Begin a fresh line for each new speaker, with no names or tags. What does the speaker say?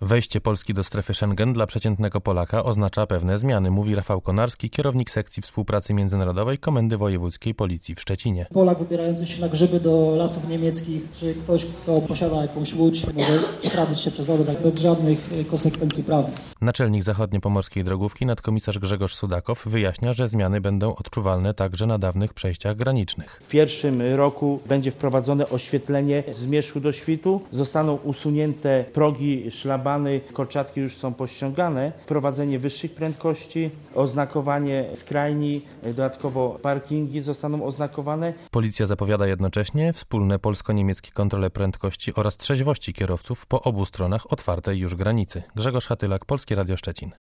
Wejście Polski do strefy Schengen dla przeciętnego Polaka oznacza pewne zmiany, mówi Rafał Konarski, kierownik sekcji współpracy międzynarodowej Komendy Wojewódzkiej Policji w Szczecinie.
Polak wybierający się na grzyby do lasów niemieckich, czy ktoś, kto posiada jakąś łódź, może przeprawić się przez wodę bez żadnych konsekwencji prawnych.
Naczelnik zachodniopomorskiej drogówki nadkomisarz Grzegorz Sudakow wyjaśnia, że zmiany będą odczuwalne także na dawnych przejściach granicznych.
W pierwszym roku będzie wprowadzone oświetlenie zmierzchu do świtu, zostaną usunięte progi, szlabany, kolczatki już są pościągane, wprowadzenie wyższych prędkości, oznakowanie skrajni, dodatkowo parkingi zostaną oznakowane.
Policja zapowiada jednocześnie wspólne polsko-niemieckie kontrole prędkości oraz trzeźwości kierowców po obu stronach otwartej już granicy. Grzegorz Hatylak, Polskie Radio Szczecin.